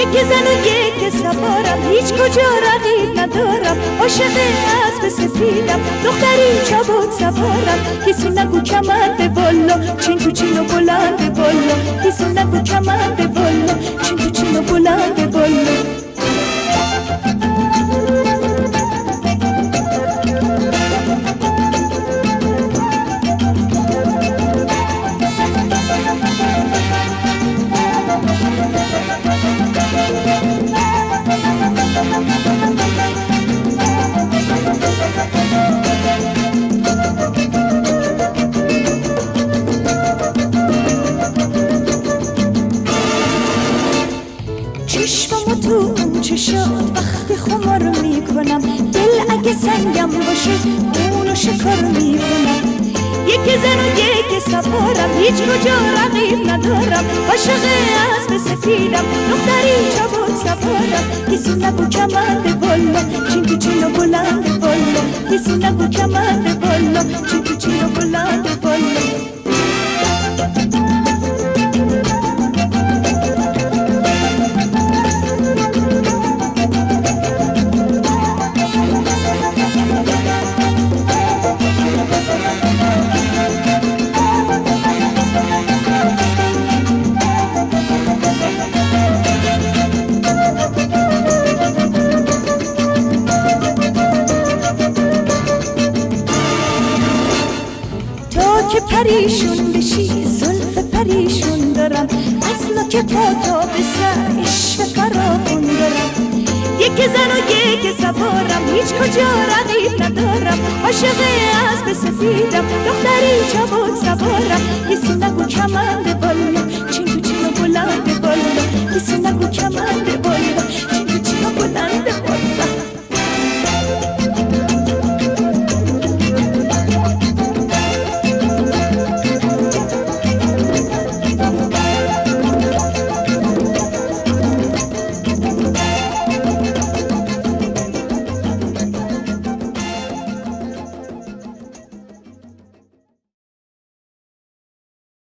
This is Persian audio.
یک زن و یک سوارم، هیچ کجا رقیب ندارم. عاشق اسب سفیدم، دختری چابک سوارم. کسی نگو کمند بالا، چین تو چین و بلند بالا. کسی نگو کمند بالا، چین تو چین و بلند بالا. چشممو تو اون چشات وقتی خمار میکنم، دل اگه سنگم باشه اونو شکار میکنم. یک زن و یک سوارم، هیچ کجا رقیب ندارم. عاشق اسب سفیدم، دختری چابک سوارم. کسی نگو کمند بالا، چین تو چین و بلند بالا. کسی نگو کمند بالا، چین تو چین و بلند بالا. که پریشون بشی زلف پریشون دارم، اصلا که پا تا به سر عشق فراخون دارم. یک زن و یک سوارم، هیچ کجا رقیب ندارم. عاشق اسب سفیدم، دختری چابک سوارم. کسی نگو کمند بالا، چین تو چین و بلند بالا. کسی